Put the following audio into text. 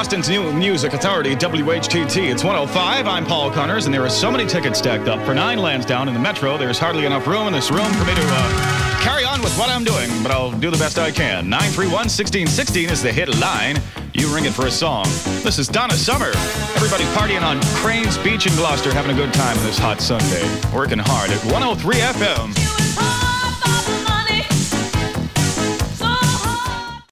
Boston's new music authority, WHTT. It's 105. I'm Paul Connors, and there are so many tickets stacked up for 9 Lansdowne in the Metro. There's hardly enough room in this room for me to carry on with what I'm doing, but I'll do the best I can. 931-1616 is the hit line. You ring it for a song. This is Donna Summer. Everybody partying on Cranes Beach in Gloucester, having a good time on this hot Sunday. Working hard at 103 FM.